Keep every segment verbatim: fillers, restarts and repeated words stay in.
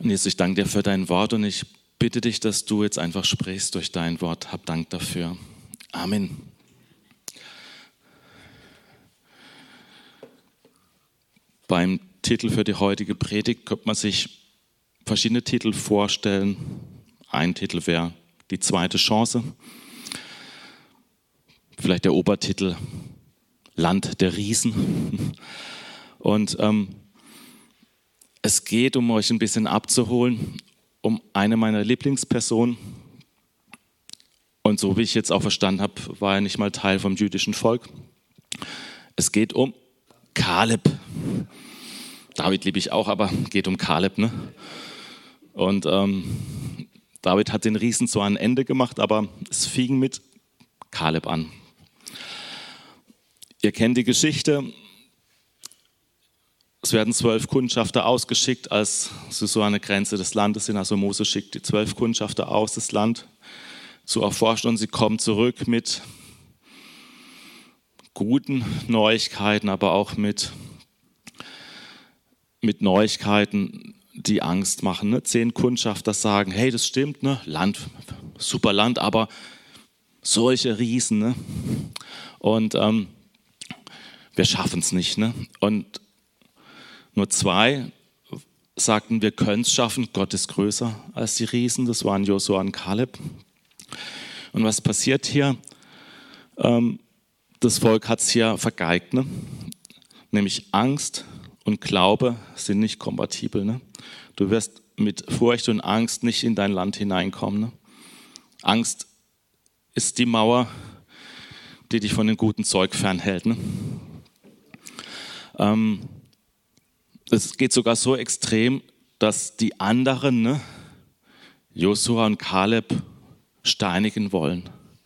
Und Jesus, ich danke dir für dein Wort und ich bitte dich, dass du jetzt einfach sprichst durch dein Wort. Hab Dank dafür. Amen. Beim Titel für die heutige Predigt könnte man sich verschiedene Titel vorstellen. Ein Titel wäre die zweite Chance. Vielleicht der Obertitel Land der Riesen. Und ähm, es geht, um euch ein bisschen abzuholen, um eine meiner Lieblingspersonen. Und so wie ich jetzt auch verstanden habe, war er nicht mal Teil vom jüdischen Volk. Es geht um Kaleb. David liebe ich auch, aber geht um Kaleb, ne? Und ähm, David hat den Riesen zwar ein Ende gemacht, aber es fing mit Kaleb an. Ihr kennt die Geschichte. Es werden zwölf Kundschafter ausgeschickt, als sie so an der Grenze des Landes sind. Also Mose schickt die zwölf Kundschafter aus, das Land zu erforschen. Und sie kommen zurück mit guten Neuigkeiten, aber auch mit, mit Neuigkeiten, die Angst machen. Ne? Zehn Kundschafter sagen, hey, das stimmt, ne? Land, super Land, aber solche Riesen. Ne? Und ähm, wir schaffen es nicht. Ne? Und nur zwei sagten, wir können es schaffen, Gott ist größer als die Riesen, das waren Josua und Kaleb. Und was passiert hier? Ähm, das Volk hat es hier vergeigt, ne? Nämlich Angst und Glaube sind nicht kompatibel. Ne? Du wirst mit Furcht und Angst nicht in dein Land hineinkommen. Ne? Angst ist die Mauer, die dich von dem guten Zeug fernhält. Ne? Ähm, Es geht sogar so extrem, dass die anderen, ne, Josua und Kaleb, steinigen wollen.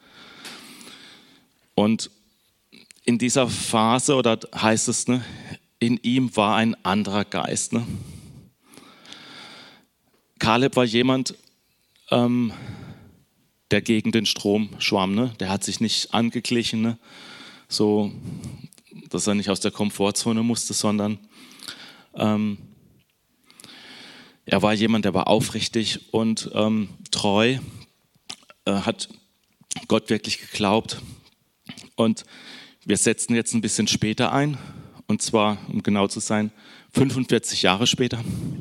Und in dieser Phase, oder heißt es, ne, in ihm war ein anderer Geist. Ne. Kaleb war jemand, ähm, der gegen den Strom schwamm. Ne. Der hat sich nicht angeglichen, ne, so, dass er nicht aus der Komfortzone musste, sondern Ähm, er war jemand, der war aufrichtig und ähm, treu, äh, hat Gott wirklich geglaubt. Und wir setzen jetzt ein bisschen später ein, und zwar, um genau zu sein, fünfundvierzig Jahre später.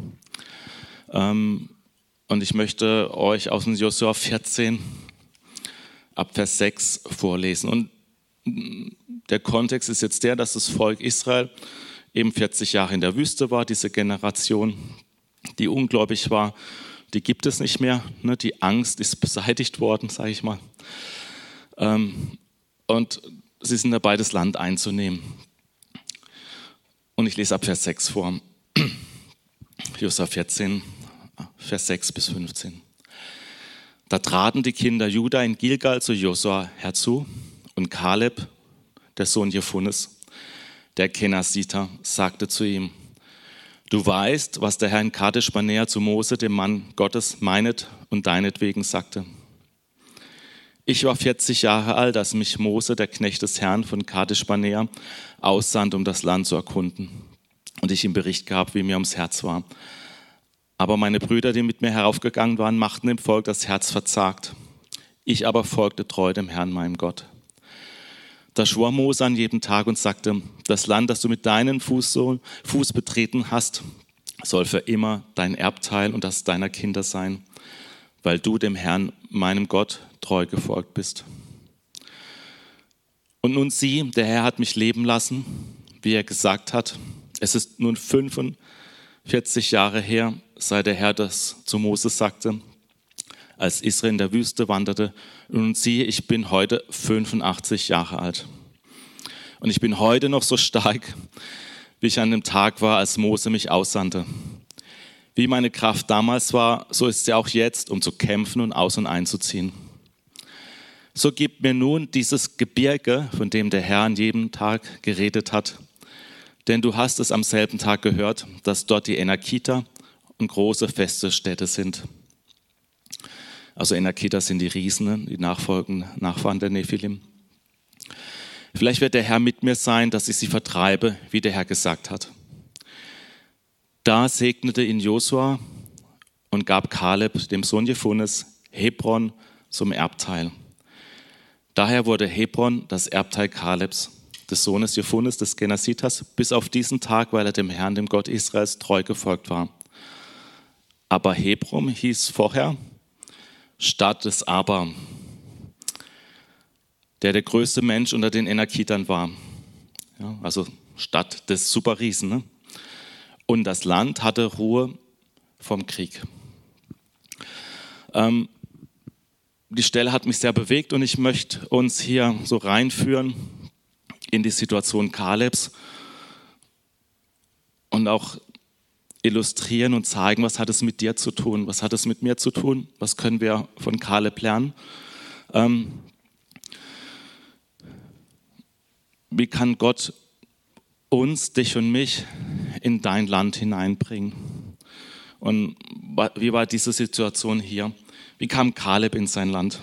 Ähm, und ich möchte euch aus dem Josua vierzehn ab Vers sechs vorlesen. Und der Kontext ist jetzt der, dass das Volk Israel eben vierzig Jahre in der Wüste war, diese Generation, die ungläubig war, die gibt es nicht mehr. Ne? Die Angst ist beseitigt worden, sage ich mal. Ähm, und sie sind dabei, das Land einzunehmen. Und ich lese ab Vers sechs vor. Josua vierzehn, Vers sechs bis fünfzehn. Da traten die Kinder Juda in Gilgal zu Josua herzu und Kaleb, der Sohn Jephunes, der Kenasiter, sagte zu ihm, du weißt, was der Herr in Kadesh Barnea zu Mose, dem Mann Gottes, meinet und deinetwegen sagte. Ich war vierzig Jahre alt, als mich Mose, der Knecht des Herrn von Kadesh Barnea, aussandte, um das Land zu erkunden. Und ich ihm Bericht gab, wie mir ums Herz war. Aber meine Brüder, die mit mir heraufgegangen waren, machten dem Volk das Herz verzagt. Ich aber folgte treu dem Herrn, meinem Gott. Da schwor Mose an jedem Tag und sagte, das Land, das du mit deinem Fuß, Fuß betreten hast, soll für immer dein Erbteil und das deiner Kinder sein, weil du dem Herrn, meinem Gott, treu gefolgt bist. Und nun sieh, der Herr hat mich leben lassen, wie er gesagt hat. Es ist nun fünfundvierzig Jahre her, seit der Herr das zu Mose sagte, als Israel in der Wüste wanderte. Und siehe, ich bin heute fünfundachtzig Jahre alt. Und ich bin heute noch so stark, wie ich an dem Tag war, als Mose mich aussandte. Wie meine Kraft damals war, so ist sie auch jetzt, um zu kämpfen und aus- und einzuziehen. So gib mir nun dieses Gebirge, von dem der Herr an jedem Tag geredet hat. Denn du hast es am selben Tag gehört, dass dort die Enakiter und große feste Städte sind. Also Enakiter sind die Riesen, die Nachfolgen, Nachfahren der Nephilim. Vielleicht wird der Herr mit mir sein, dass ich sie vertreibe, wie der Herr gesagt hat. Da segnete ihn Josua und gab Kaleb, dem Sohn Jephunes, Hebron zum Erbteil. Daher wurde Hebron das Erbteil Kalebs, des Sohnes Jephunes, des Genasiters, bis auf diesen Tag, weil er dem Herrn, dem Gott Israels, treu gefolgt war. Aber Hebron hieß vorher Stadt des Aber, der der größte Mensch unter den Enakitern war. Ja, also Stadt des Superriesen. Ne? Und das Land hatte Ruhe vom Krieg. Ähm, die Stelle hat mich sehr bewegt und ich möchte uns hier so reinführen in die Situation Kalebs und auch illustrieren und zeigen, was hat es mit dir zu tun, was hat es mit mir zu tun, was können wir von Kaleb lernen. Ähm, wie kann Gott uns, dich und mich in dein Land hineinbringen? Und wie war diese Situation hier? Wie kam Kaleb in sein Land?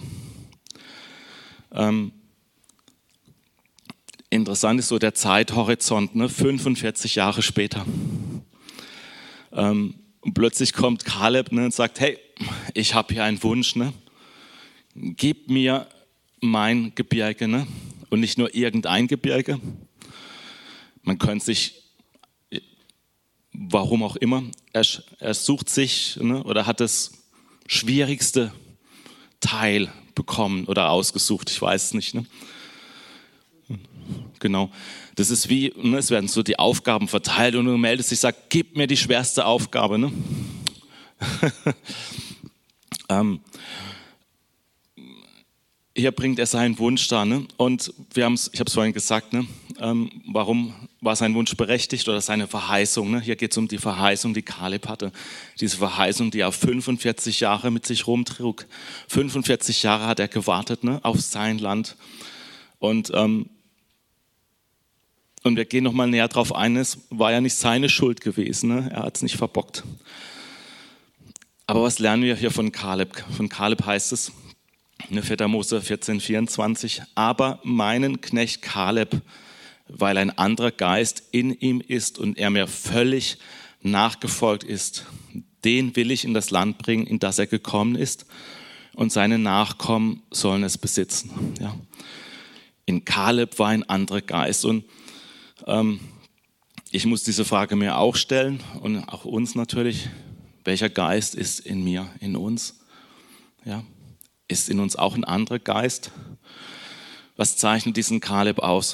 Ähm, interessant ist so der Zeithorizont, ne? fünfundvierzig Jahre später. Ähm, und plötzlich kommt Kaleb, ne, und sagt, hey, ich habe hier einen Wunsch, ne? Gib mir mein Gebirge, ne? Und nicht nur irgendein Gebirge. Man könnte sich, warum auch immer, er, er sucht sich, ne, oder hat das schwierigste Teil bekommen oder ausgesucht, ich weiß es nicht. Ne? Genau, das ist wie, ne, es werden so die Aufgaben verteilt und du meldest dich, sagt, gib mir die schwerste Aufgabe. Ne? ähm, Hier bringt er seinen Wunsch da. Ne? Und wir haben's, ich habe es vorhin gesagt, ne? ähm, warum war sein Wunsch berechtigt oder seine Verheißung? Ne? Hier geht es um die Verheißung, die Kaleb hatte. Diese Verheißung, die er fünfundvierzig Jahre mit sich rumtrug. fünfundvierzig Jahre hat er gewartet, ne? Auf sein Land. Und, ähm, und wir gehen nochmal näher drauf ein, es war ja nicht seine Schuld gewesen. Ne? Er hat es nicht verbockt. Aber was lernen wir hier von Kaleb? Von Kaleb heißt es, vierter Mose vierzehn, vierundzwanzig, aber meinen Knecht Kaleb, weil ein anderer Geist in ihm ist und er mir völlig nachgefolgt ist, den will ich in das Land bringen, in das er gekommen ist, und seine Nachkommen sollen es besitzen. Ja. In Kaleb war ein anderer Geist und ähm, ich muss diese Frage mir auch stellen und auch uns natürlich, welcher Geist ist in mir, in uns? Ja. Ist in uns auch ein anderer Geist? Was zeichnet diesen Kaleb aus?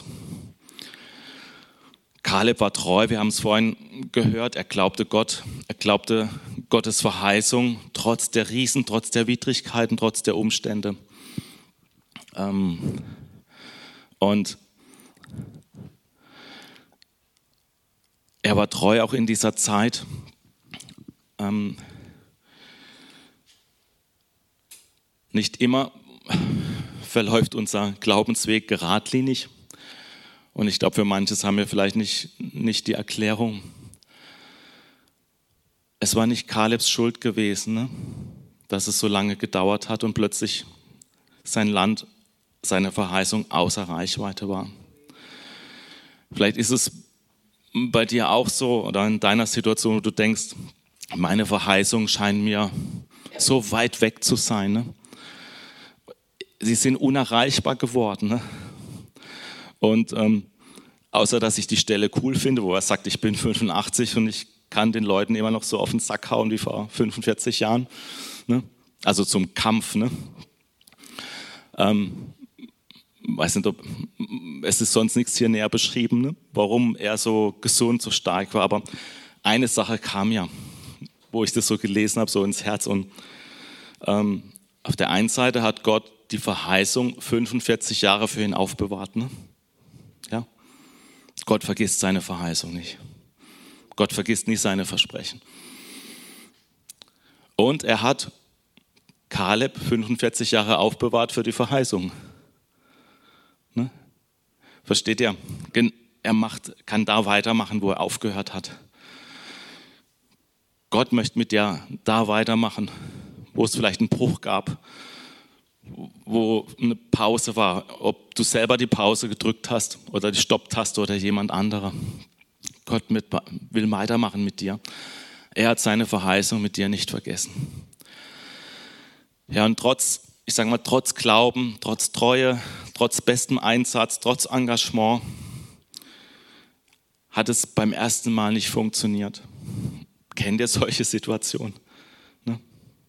Kaleb war treu, wir haben es vorhin gehört, er glaubte Gott, er glaubte Gottes Verheißung, trotz der Riesen, trotz der Widrigkeiten, trotz der Umstände. Ähm, und er war treu auch in dieser Zeit. Ähm, Nicht immer verläuft unser Glaubensweg geradlinig. Und ich glaube, für manches haben wir vielleicht nicht, nicht die Erklärung. Es war nicht Kalebs Schuld gewesen, ne? Dass es so lange gedauert hat und plötzlich sein Land, seine Verheißung außer Reichweite war. Vielleicht ist es bei dir auch so oder in deiner Situation, wo du denkst, meine Verheißungen scheinen mir so weit weg zu sein, ne? Sie sind unerreichbar geworden. Ne? Und ähm, außer, dass ich die Stelle cool finde, wo er sagt, ich bin fünfundachtzig und ich kann den Leuten immer noch so auf den Sack hauen wie vor fünfundvierzig Jahren. Ne? Also zum Kampf. Ne? Ähm, weiß nicht, ob, es ist sonst nichts hier näher beschrieben, ne? Warum er so gesund, so stark war. Aber eine Sache kam ja, wo ich das so gelesen habe, so ins Herz. Und ähm, auf der einen Seite hat Gott die Verheißung fünfundvierzig Jahre für ihn aufbewahrt. Ne? Ja? Gott vergisst seine Verheißung nicht. Gott vergisst nie seine Versprechen. Und er hat Kaleb fünfundvierzig Jahre aufbewahrt für die Verheißung. Ne? Versteht ihr? Er macht, kann da weitermachen, wo er aufgehört hat. Gott möchte mit dir da weitermachen, wo es vielleicht einen Bruch gab, wo eine Pause war, ob du selber die Pause gedrückt hast oder die Stopptaste oder jemand anderer. Gott mit, will weitermachen mit dir. Er hat seine Verheißung mit dir nicht vergessen. Ja, und trotz, ich sage mal, trotz Glauben, trotz Treue, trotz bestem Einsatz, trotz Engagement, hat es beim ersten Mal nicht funktioniert. Kennt ihr solche Situationen? Ne?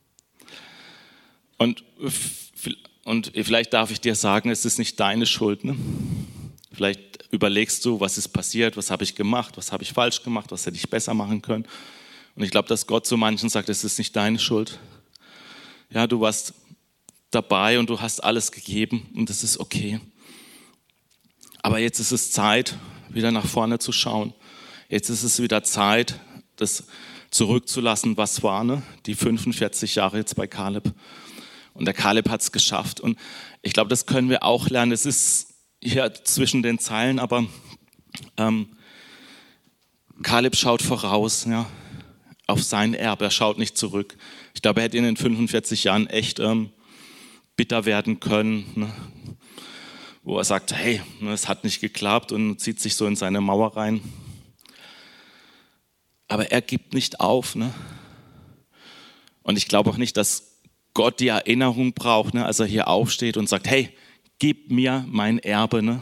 Und, und vielleicht darf ich dir sagen, es ist nicht deine Schuld. Ne? Vielleicht überlegst du, was ist passiert, was habe ich gemacht, was habe ich falsch gemacht, was hätte ich besser machen können. Und ich glaube, dass Gott zu manchen sagt, es ist nicht deine Schuld. Ja, du warst dabei und du hast alles gegeben und das ist okay. Aber jetzt ist es Zeit, wieder nach vorne zu schauen. Jetzt ist es wieder Zeit, das zurückzulassen, was war, ne? Die fünfundvierzig Jahre jetzt bei Kaleb. Und der Kaleb hat es geschafft. Und ich glaube, das können wir auch lernen. Es ist hier zwischen den Zeilen, aber ähm, Kaleb schaut voraus, ja, auf sein Erbe. Er schaut nicht zurück. Ich glaube, er hätte in den fünfundvierzig Jahren echt ähm, bitter werden können, ne? Wo er sagt, hey, es hat nicht geklappt und zieht sich so in seine Mauer rein. Aber er gibt nicht auf. Ne? Und ich glaube auch nicht, dass Gott die Erinnerung braucht, ne? Als er hier aufsteht und sagt, hey, gib mir mein Erbe. Ne?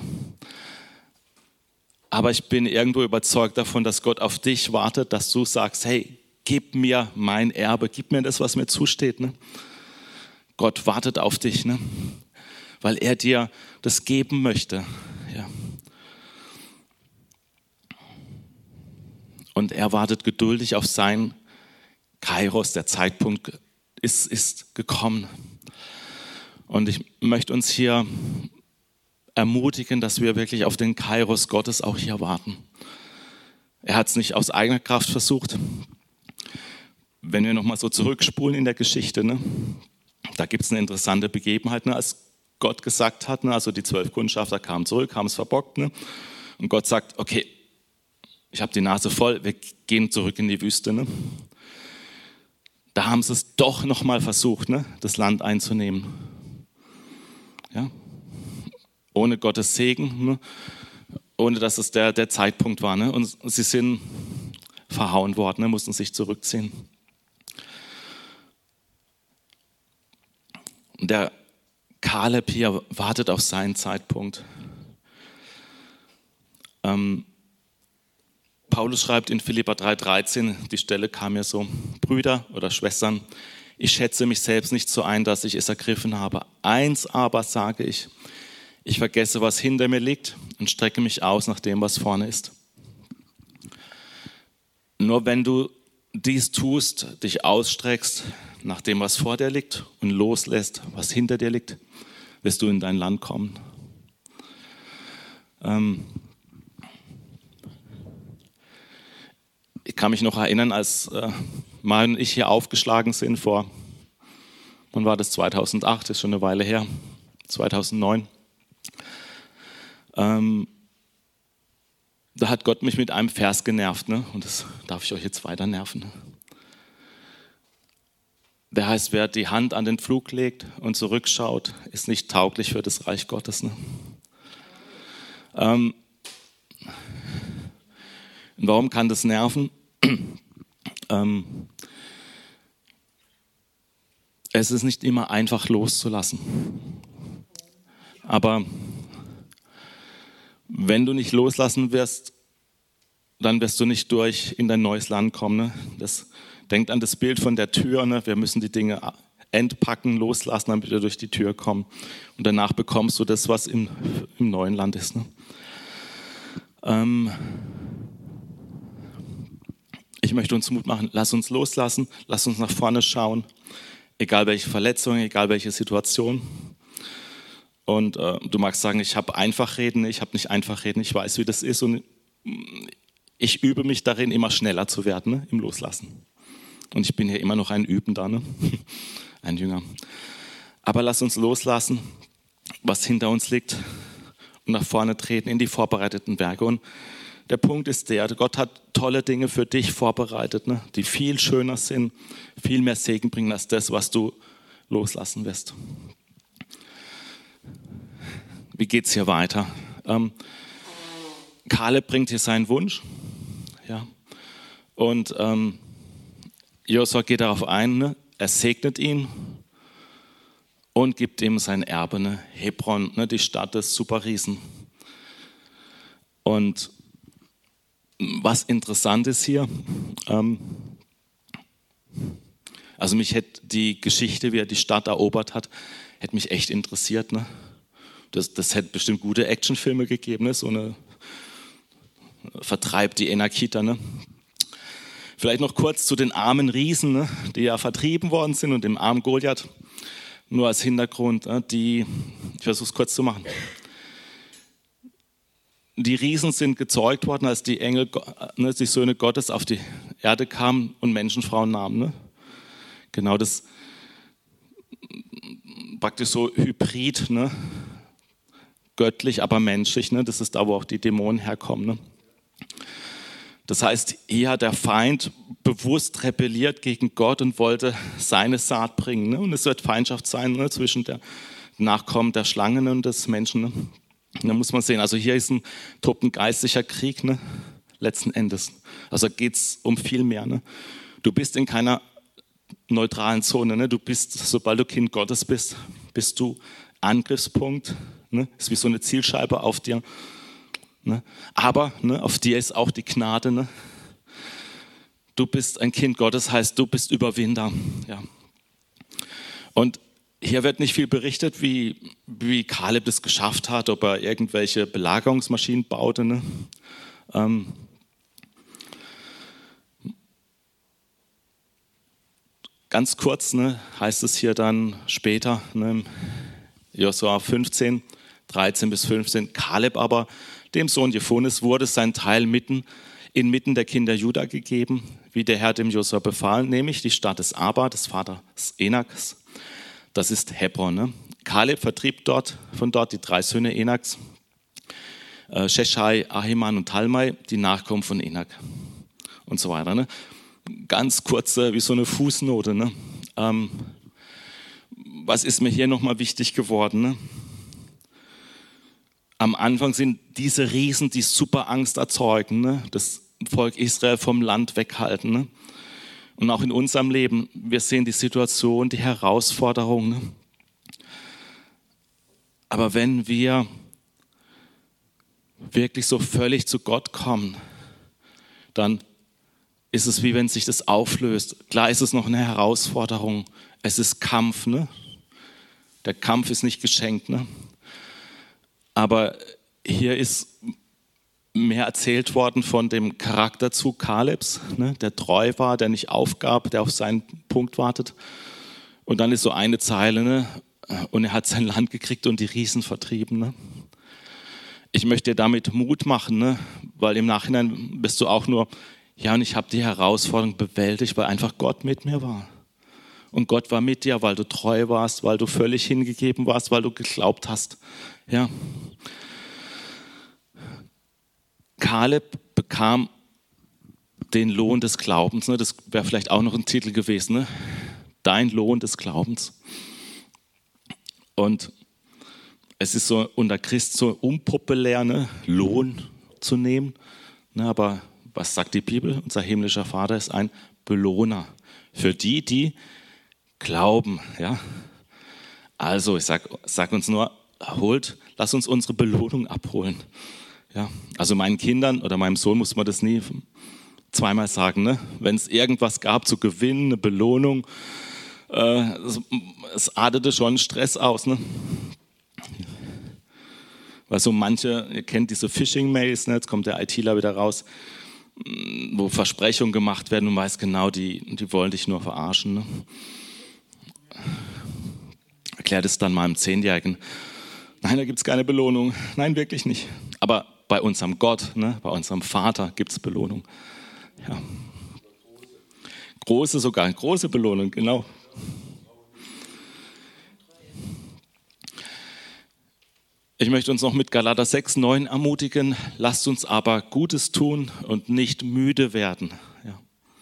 Aber ich bin irgendwo überzeugt davon, dass Gott auf dich wartet, dass du sagst, hey, gib mir mein Erbe, gib mir das, was mir zusteht. Ne? Gott wartet auf dich, ne? Weil er dir das geben möchte. Ja. Und er wartet geduldig auf sein Kairos. Der Zeitpunkt ist, ist gekommen. Und ich möchte uns hier ermutigen, dass wir wirklich auf den Kairos Gottes auch hier warten. Er hat es nicht aus eigener Kraft versucht. Wenn wir nochmal so zurückspulen in der Geschichte, ne, da gibt es eine interessante Begebenheit, ne, als Gott gesagt hat, ne, also die zwölf Kundschafter kamen zurück, haben es verbockt, ne, und Gott sagt, okay, ich habe die Nase voll, wir gehen zurück in die Wüste. Ne. Da haben sie es doch nochmal versucht, ne, das Land einzunehmen. Ja. Ohne Gottes Segen, ne, ohne dass es der, der Zeitpunkt war. Ne, und sie sind verhauen worden, ne, mussten sich zurückziehen. Und der Kaleb hier wartet auf seinen Zeitpunkt. Ähm, Paulus schreibt in Philipper drei dreizehn, die Stelle kam mir so, Brüder oder Schwestern, ich schätze mich selbst nicht so ein, dass ich es ergriffen habe. Eins aber sage ich, ich vergesse, was hinter mir liegt und strecke mich aus nach dem, was vorne ist. Nur wenn du dies tust, dich ausstreckst nach dem, was vor dir liegt und loslässt, was hinter dir liegt, wirst du in dein Land kommen. Ähm ich kann mich noch erinnern, als äh, Marion und ich hier aufgeschlagen sind vor, wann war das, zweitausendacht, ist schon eine Weile her, zweitausendneun. Ähm, da hat Gott mich mit einem Vers genervt, ne? Und das darf ich euch jetzt weiter nerven. Ne? Der heißt, wer die Hand an den Pflug legt und zurückschaut, ist nicht tauglich für das Reich Gottes. Ne? Ähm, und warum kann das nerven? ähm, es ist nicht immer einfach loszulassen. Aber wenn du nicht loslassen wirst, dann wirst du nicht durch in dein neues Land kommen. Ne? Das, denkt an das Bild von der Tür. Ne? Wir müssen die Dinge entpacken, loslassen, damit wir durch die Tür kommen. Und danach bekommst du das, was im, im neuen Land ist. Ne? Ähm, ich möchte uns Mut machen, lass uns loslassen, lass uns nach vorne schauen. Egal welche Verletzung, egal welche Situation. Und äh, du magst sagen, ich habe Einfachreden, ich habe nicht Einfachreden, ich weiß, wie das ist und ich übe mich darin, immer schneller zu werden, ne, im Loslassen. Und ich bin hier immer noch ein Übender, ne? Ein Jünger. Aber lass uns loslassen, was hinter uns liegt und nach vorne treten in die vorbereiteten Werke. Und der Punkt ist der, Gott hat tolle Dinge für dich vorbereitet, ne, die viel schöner sind, viel mehr Segen bringen als das, was du loslassen wirst. Wie geht es hier weiter? Ähm, Kaleb bringt hier seinen Wunsch. Ja, und ähm, Josua geht darauf ein, ne? Er segnet ihn und gibt ihm sein Erbe, ne? Hebron, ne? Die Stadt des Superriesen. Und was interessant ist hier, ähm, also mich hätte die Geschichte, wie er die Stadt erobert hat, hätte mich echt interessiert. Ne? Das, das hätte bestimmt gute Actionfilme gegeben, ne? So eine Vertreibt die Enakiter. Ne? Vielleicht noch kurz zu den armen Riesen, ne? Die ja vertrieben worden sind, und dem armen Goliath. Nur als Hintergrund, ne? die, ich versuche es kurz zu machen. Die Riesen sind gezeugt worden, als die Engel, ne, die Söhne Gottes auf die Erde kamen und Menschen, Frauen nahmen. Ne? Genau das, praktisch so hybrid, ne? Göttlich, aber menschlich. Ne? Das ist da, wo auch die Dämonen herkommen. Ne? Das heißt, hier hat der Feind bewusst rebelliert gegen Gott und wollte seine Saat bringen. Ne? Und es wird Feindschaft sein, ne? Zwischen der Nachkommen der Schlangen und des Menschen. Ne? Da muss man sehen, also hier ist ein tobt geistlicher Krieg, ne? Letzten Endes. Also geht es um viel mehr. Ne? Du bist in keiner neutralen Zone. Ne? Du bist, sobald du Kind Gottes bist, bist du Angriffspunkt. Ne? Ist wie so eine Zielscheibe auf dir. Ne? Aber ne, auf dir ist auch die Gnade. Ne? Du bist ein Kind Gottes, heißt du bist Überwinder. Ja. Und hier wird nicht viel berichtet, wie, wie Kaleb das geschafft hat, ob er irgendwelche Belagerungsmaschinen baute. Ne? Ähm, ganz kurz, ne, heißt es hier dann später, ne, Josua fünfzehn, dreizehn bis fünfzehn, Kaleb aber, dem Sohn Jephunes, wurde sein Teil mitten, inmitten der Kinder Juda gegeben, wie der Herr dem Josua befahl, nämlich die Stadt des Aba, des Vaters Enaks. Das ist Hebron. Ne? Kaleb vertrieb dort, von dort die drei Söhne Enaks, äh, Sheshai, Ahiman und Talmai, die Nachkommen von Enak und so weiter. Ne? Ganz kurze, wie so eine Fußnote. Ne? Ähm, was ist mir hier nochmal wichtig geworden? Ne? Am Anfang sind diese Riesen, die super Angst erzeugen, ne? Das Volk Israel vom Land weghalten. Ne? Und auch in unserem Leben, wir sehen die Situation, die Herausforderung. Ne? Aber wenn wir wirklich so völlig zu Gott kommen, dann ist es wie wenn sich das auflöst. Klar ist es noch eine Herausforderung. Es ist Kampf. Ne? Der Kampf ist nicht geschenkt. Ne? Aber hier ist mehr erzählt worden von dem Charakterzug Kalebs, ne, der treu war, der nicht aufgab, der auf seinen Punkt wartet. Und dann ist so eine Zeile, ne, und er hat sein Land gekriegt und die Riesen vertrieben. Ne. Ich möchte dir damit Mut machen, ne, weil im Nachhinein bist du auch nur, ja, und ich habe die Herausforderung bewältigt, weil einfach Gott mit mir war. Und Gott war mit dir, weil du treu warst, weil du völlig hingegeben warst, weil du geglaubt hast. Ja. Kaleb bekam den Lohn des Glaubens. Ne? Das wäre vielleicht auch noch ein Titel gewesen. Ne? Dein Lohn des Glaubens. Und es ist so unter Christen so unpopulär, ne? Lohn zu nehmen. Ne? Aber was sagt die Bibel? Unser himmlischer Vater ist ein Belohner für die, die glauben. Ja? Also ich sag, sag uns nur, holt, lass uns unsere Belohnung abholen. Ja, also meinen Kindern oder meinem Sohn muss man das nie zweimal sagen. Ne? Wenn es irgendwas gab zu gewinnen, eine Belohnung, äh, es, es artete schon Stress aus. Ne? Weil so manche, ihr kennt diese Phishing-Mails, ne? Jetzt kommt der ITler wieder raus, wo Versprechungen gemacht werden und weiß genau, die, die wollen dich nur verarschen. Ne? Erklärt es dann meinem Zehnjährigen. Nein, da gibt es keine Belohnung. Nein, wirklich nicht. Aber bei unserem Gott, ne, bei unserem Vater gibt es Belohnung. Ja. Große sogar, große Belohnung, genau. Ich möchte uns noch mit Galater sechs, neun ermutigen. Lasst uns aber Gutes tun und nicht müde werden. Ja.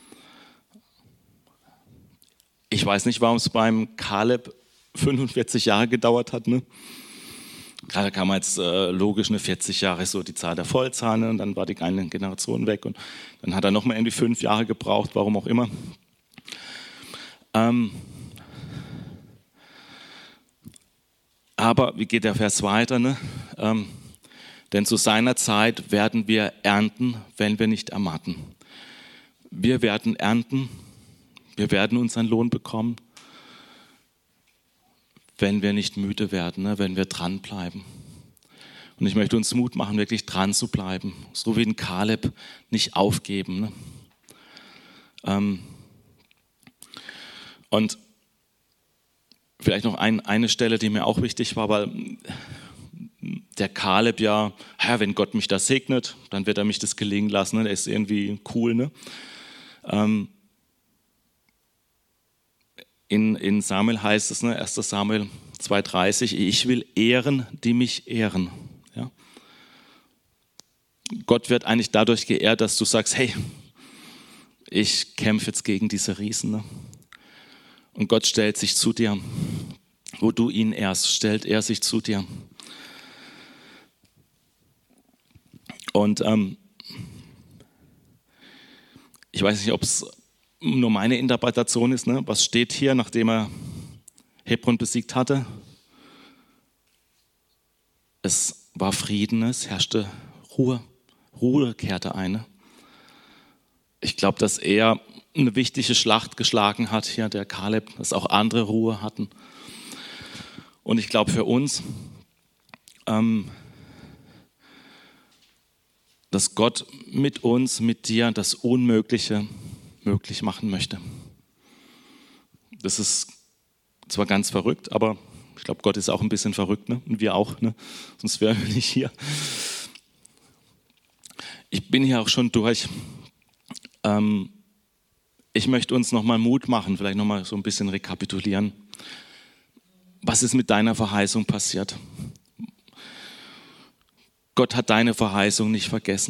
Ich weiß nicht, warum es beim Kaleb fünfundvierzig Jahre gedauert hat, ne? Gerade kam jetzt äh, logisch eine vierzig Jahre so die Zahl der Vollzahlen und dann war die eine Generation weg und dann hat er noch mal irgendwie fünf Jahre gebraucht, warum auch immer. Ähm, aber wie geht der Vers weiter? Ne? Ähm, denn zu seiner Zeit werden wir ernten, wenn wir nicht ermatten. Wir werden ernten, wir werden unseren Lohn bekommen, wenn wir nicht müde werden, ne? Wenn wir dranbleiben. Und ich möchte uns Mut machen, wirklich dran zu bleiben, so wie ein Kaleb, nicht aufgeben. Ne? Ähm, und vielleicht noch ein, eine Stelle, die mir auch wichtig war, weil der Kaleb ja, ja, wenn Gott mich da segnet, dann wird er mich das gelingen lassen. Ne? Der ist irgendwie cool. Ne? Ähm, in, in Samuel heißt es, ne, erster Samuel zwei dreißig, ich will ehren, die mich ehren. Ja? Gott wird eigentlich dadurch geehrt, dass du sagst, hey, ich kämpfe jetzt gegen diese Riesen. Ne? Und Gott stellt sich zu dir. Wo du ihn ehrst, stellt er sich zu dir. Und ähm, ich weiß nicht, ob es nur meine Interpretation ist. Ne? Was steht hier, nachdem er Hebron besiegt hatte? Es war Frieden, es herrschte Ruhe. Ruhe kehrte ein. Ne? Ich glaube, dass er eine wichtige Schlacht geschlagen hat, hier der Kaleb, dass auch andere Ruhe hatten. Und ich glaube für uns, ähm, dass Gott mit uns, mit dir das Unmögliche möglich machen möchte. Das ist zwar ganz verrückt, aber ich glaube, Gott ist auch ein bisschen verrückt, ne? Und wir auch, ne? Sonst wären wir nicht hier. Ich bin hier auch schon durch. Ähm, ich möchte uns nochmal Mut machen, vielleicht nochmal so ein bisschen rekapitulieren. Was ist mit deiner Verheißung passiert? Gott hat deine Verheißung nicht vergessen.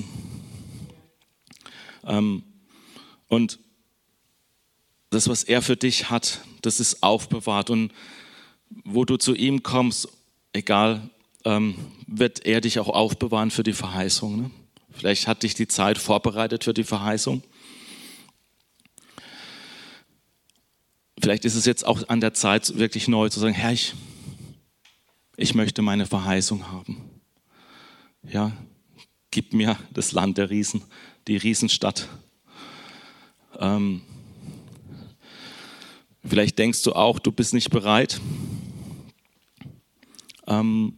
Ähm, und das, was er für dich hat, das ist aufbewahrt. Und wo du zu ihm kommst, egal, ähm, wird er dich auch aufbewahren für die Verheißung. Ne? Vielleicht hat dich die Zeit vorbereitet für die Verheißung. Vielleicht ist es jetzt auch an der Zeit, wirklich neu zu sagen, Herr, ich, ich möchte meine Verheißung haben. Ja, gib mir das Land der Riesen, die Riesenstadt. Ähm, vielleicht denkst du auch, du bist nicht bereit. Ähm,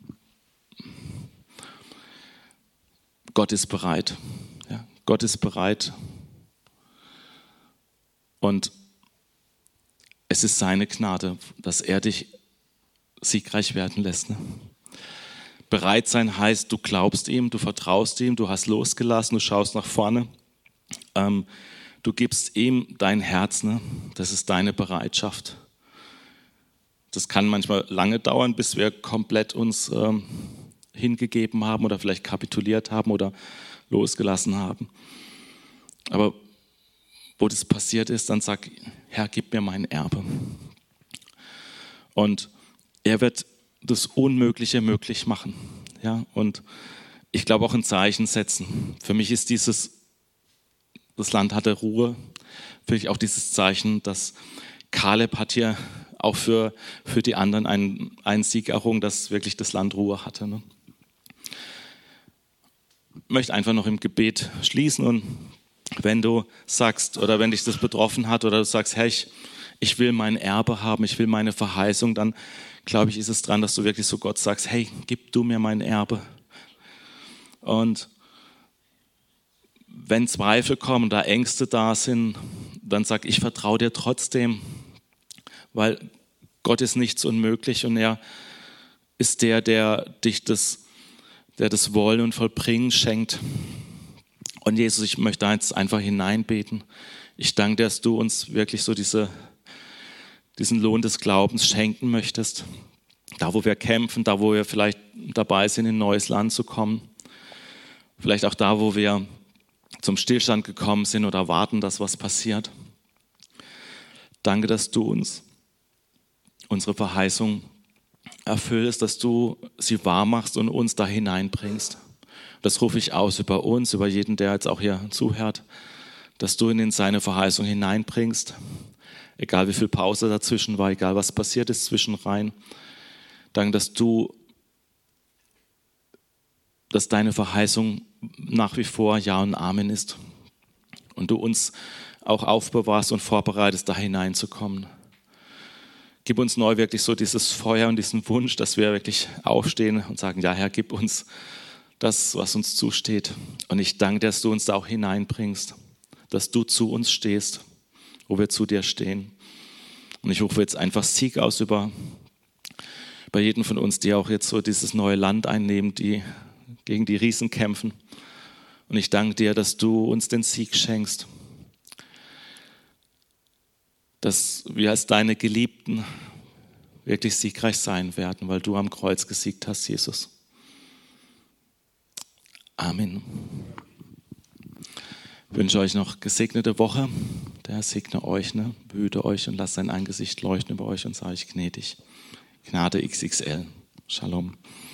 Gott ist bereit. Ja, Gott ist bereit. Und es ist seine Gnade, dass er dich siegreich werden lässt. Ne? Bereit sein heißt, du glaubst ihm, du vertraust ihm, du hast losgelassen, du schaust nach vorne. Ähm, du gibst ihm dein Herz, ne? Das ist deine Bereitschaft. Das kann manchmal lange dauern, bis wir komplett uns ähm, hingegeben haben oder vielleicht kapituliert haben oder losgelassen haben. Aber wo das passiert ist, dann sag, Herr, gib mir mein Erbe. Und er wird das Unmögliche möglich machen. Ja? Und ich glaube auch ein Zeichen setzen. Für mich ist dieses, das Land hatte Ruhe, für mich auch dieses Zeichen, dass Kaleb hat hier auch für, für die anderen einen, einen Sieg errungen, dass wirklich das Land Ruhe hatte. Ne? Ich möchte einfach noch im Gebet schließen und wenn du sagst oder wenn dich das betroffen hat oder du sagst, Herr, ich, ich will mein Erbe haben, ich will meine Verheißung, dann glaube ich, ist es dran, dass du wirklich so Gott sagst, hey, gib du mir mein Erbe. Und wenn Zweifel kommen, da Ängste da sind, dann sag ich, vertraue dir trotzdem, weil Gott ist nichts unmöglich und er ist der, der dich das, der das Wollen und Vollbringen schenkt. Und Jesus, ich möchte da jetzt einfach hineinbeten. Ich danke dir, dass du uns wirklich so diese, diesen Lohn des Glaubens schenken möchtest. Da, wo wir kämpfen, da, wo wir vielleicht dabei sind, in ein neues Land zu kommen. Vielleicht auch da, wo wir zum Stillstand gekommen sind oder warten, dass was passiert. Danke, dass du uns unsere Verheißung erfüllst, dass du sie wahr machst und uns da hineinbringst. Das rufe ich aus über uns, über jeden, der jetzt auch hier zuhört, dass du ihn in seine Verheißung hineinbringst. Egal wie viel Pause dazwischen war, egal was passiert ist zwischenrein. Danke, dass du, dass deine Verheißung nach wie vor Ja und Amen ist. Und du uns auch aufbewahrst und vorbereitest, da hineinzukommen. Gib uns neu wirklich so dieses Feuer und diesen Wunsch, dass wir wirklich aufstehen und sagen, ja Herr, gib uns das, was uns zusteht. Und ich danke dir, dass du uns da auch hineinbringst, dass du zu uns stehst, wo wir zu dir stehen. Und ich rufe jetzt einfach Sieg aus über bei jedem von uns, die auch jetzt so dieses neue Land einnehmen, die gegen die Riesen kämpfen. Und ich danke dir, dass du uns den Sieg schenkst, dass wir als deine Geliebten wirklich siegreich sein werden, weil du am Kreuz gesiegt hast, Jesus. Amen. Ich wünsche euch noch gesegnete Woche. Der Herr segne euch, ne? Behüte euch und lasst sein Angesicht leuchten über euch und sei euch gnädig. Gnade X X L. Shalom.